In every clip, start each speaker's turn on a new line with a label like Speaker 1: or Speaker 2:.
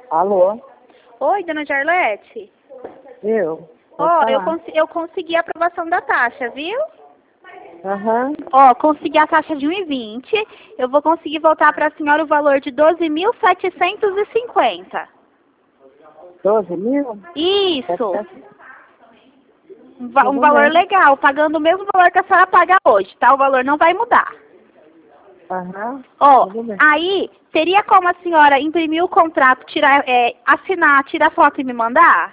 Speaker 1: Alô?
Speaker 2: Oi, dona Jarlete.
Speaker 1: Eu?
Speaker 2: Ó, eu consegui a aprovação da taxa, viu?
Speaker 1: Aham.
Speaker 2: Ó, consegui a taxa de 1,20. Eu vou conseguir voltar para a senhora o valor de 12.750.
Speaker 1: 12 mil?
Speaker 2: Isso. Um
Speaker 1: Tudo
Speaker 2: valor
Speaker 1: bem.
Speaker 2: legal, pagando o mesmo valor que a senhora paga hoje, tá? O valor não vai mudar.
Speaker 1: Aham.
Speaker 2: Ó,
Speaker 1: Tudo bem.
Speaker 2: aí, teria como a senhora imprimir o contrato, assinar, tirar foto e me mandar?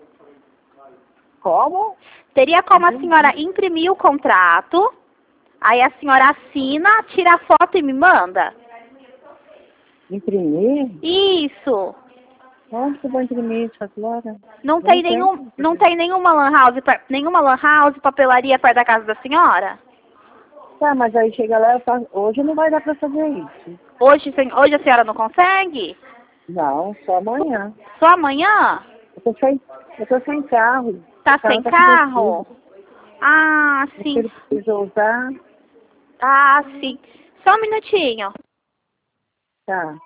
Speaker 1: Como?
Speaker 2: Teria como a
Speaker 1: Entendi.
Speaker 2: senhora imprimir o contrato, aí a senhora assina, tira a foto e me manda?
Speaker 1: Imprimir?
Speaker 2: Isso.
Speaker 1: Onde que eu vou imprimir isso agora?
Speaker 2: Não tem nenhuma nenhuma lan house, papelaria perto da casa da senhora?
Speaker 1: Tá, mas aí chega lá, hoje não vai dar pra fazer isso.
Speaker 2: Hoje a senhora não consegue?
Speaker 1: Não, só amanhã.
Speaker 2: Só amanhã?
Speaker 1: Eu tô sem carro.
Speaker 2: Tá
Speaker 1: O carro
Speaker 2: sem
Speaker 1: tá
Speaker 2: carro?
Speaker 1: convertido.
Speaker 2: Ah,
Speaker 1: Meu
Speaker 2: sim.
Speaker 1: filho precisa usar.
Speaker 2: Ah, sim. Só um minutinho.
Speaker 1: Tá.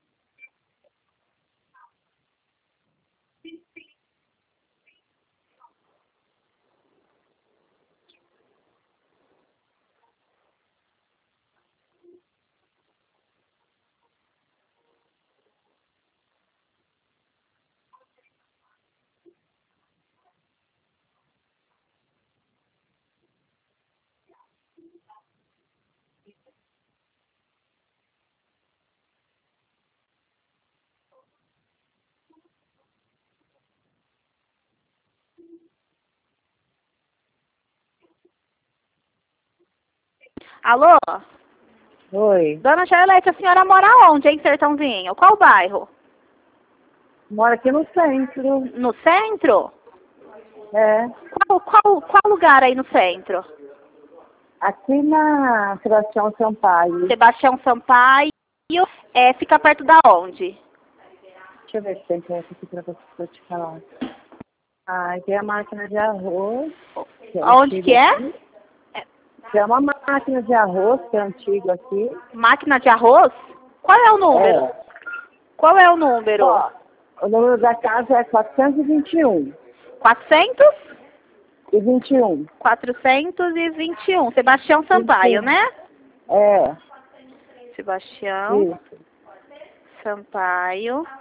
Speaker 2: Alô?
Speaker 1: Oi.
Speaker 2: Dona Charlete, a senhora mora onde, hein, Sertãozinho? Qual bairro?
Speaker 1: Moro aqui no centro.
Speaker 2: No centro?
Speaker 1: É.
Speaker 2: Qual lugar aí no centro?
Speaker 1: Aqui na Sebastião Sampaio.
Speaker 2: Sebastião Sampaio, fica perto da onde?
Speaker 1: Deixa eu ver se tem perto aqui pra você pra eu te falar. Ah, tem a máquina de arroz. Que é
Speaker 2: Aonde que
Speaker 1: antiga
Speaker 2: é?
Speaker 1: aqui. Tem uma máquina de arroz que é antiga aqui.
Speaker 2: Máquina de arroz? Qual é o número?
Speaker 1: É.
Speaker 2: Qual é o número?
Speaker 1: Ó, o número da casa é 421.
Speaker 2: 400?
Speaker 1: E 21.
Speaker 2: 421. Sebastião Sampaio,
Speaker 1: 21.
Speaker 2: né?
Speaker 1: É.
Speaker 2: Sebastião
Speaker 1: Isso.
Speaker 2: Sampaio.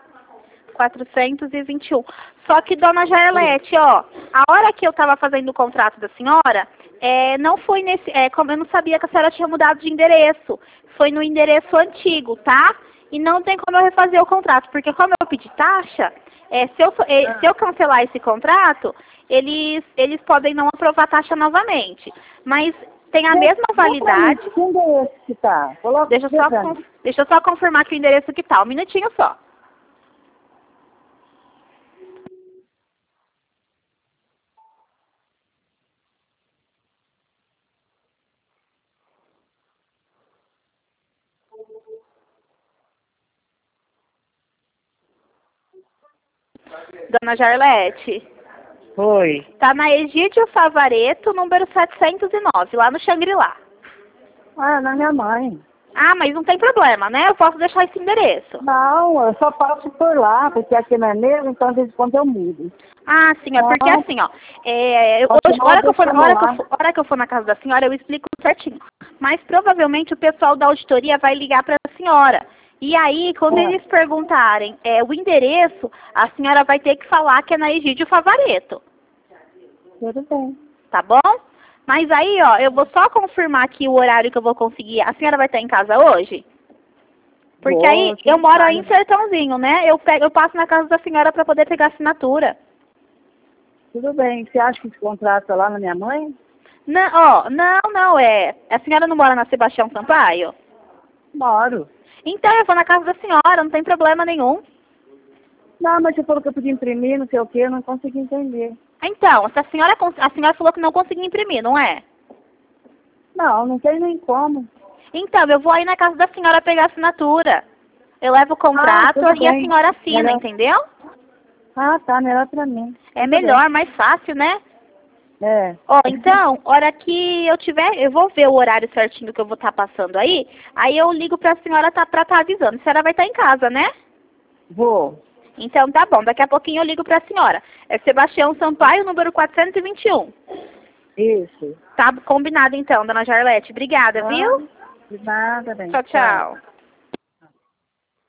Speaker 2: 421. Só que, dona Jarlete, ó, a hora que eu tava fazendo o contrato da senhora, não foi como eu não sabia que a senhora tinha mudado de endereço. Foi no endereço antigo, tá? E não tem como eu refazer o contrato, porque como eu pedi taxa, se eu cancelar esse contrato, eles podem não aprovar a taxa novamente. Mas tem a mesma validade.
Speaker 1: Que endereço que tá? Coloca
Speaker 2: Deixa eu só confirmar que o endereço que tá. Um minutinho só. Dona Jarlete,
Speaker 1: Oi.
Speaker 2: tá na Egídio Favareto, número 709, lá no Xangri-Lá.
Speaker 1: Ah, na minha mãe.
Speaker 2: Ah, mas não tem problema, né? Eu posso deixar esse endereço.
Speaker 1: Não, eu só passo por lá, porque aqui não é mesmo, então às vezes quando eu mudo.
Speaker 2: Ah, sim, é porque assim, ó, hoje,
Speaker 1: Continua deixando lá.
Speaker 2: hora que eu for na casa da senhora, eu explico certinho. Mas provavelmente o pessoal da auditoria vai ligar para a senhora. E aí, quando eles perguntarem o endereço, a senhora vai ter que falar que é na Egídio Favareto.
Speaker 1: Tudo bem.
Speaker 2: Tá bom? Mas aí, ó, eu vou só confirmar aqui o horário que eu vou conseguir. A senhora vai estar em casa hoje? Porque aí, eu moro aí em Sertãozinho, né? Eu passo na casa da senhora para poder pegar a assinatura.
Speaker 1: Tudo bem. Você acha que esse contrato é lá na minha mãe?
Speaker 2: Não, ó, não, a senhora não mora na Sebastião Sampaio?
Speaker 1: Moro.
Speaker 2: Então, eu vou na casa da senhora, não tem problema nenhum.
Speaker 1: Não, mas você falou que eu podia imprimir, não sei o quê, eu não consegui entender.
Speaker 2: Então, a senhora falou que não conseguia imprimir, não é?
Speaker 1: Não, não tem nem como.
Speaker 2: Então, eu vou aí na casa da senhora pegar a assinatura. Eu levo o contrato
Speaker 1: tudo
Speaker 2: e a
Speaker 1: bem.
Speaker 2: senhora assina,
Speaker 1: Melhor.
Speaker 2: entendeu?
Speaker 1: Ah, tá, melhor pra mim.
Speaker 2: É
Speaker 1: Tudo
Speaker 2: melhor, mais fácil, né?
Speaker 1: bem. É.
Speaker 2: Ó, então, hora que eu tiver, eu vou ver o horário certinho que eu vou estar passando aí eu ligo pra senhora pra tá avisando. A senhora vai estar em casa, né?
Speaker 1: Vou.
Speaker 2: Então tá bom, daqui a pouquinho eu ligo pra senhora. É Sebastião Sampaio, número 421.
Speaker 1: Isso.
Speaker 2: Tá combinado então, dona Jarlete. Obrigada, viu?
Speaker 1: De nada, bem.
Speaker 2: Tchau, tchau.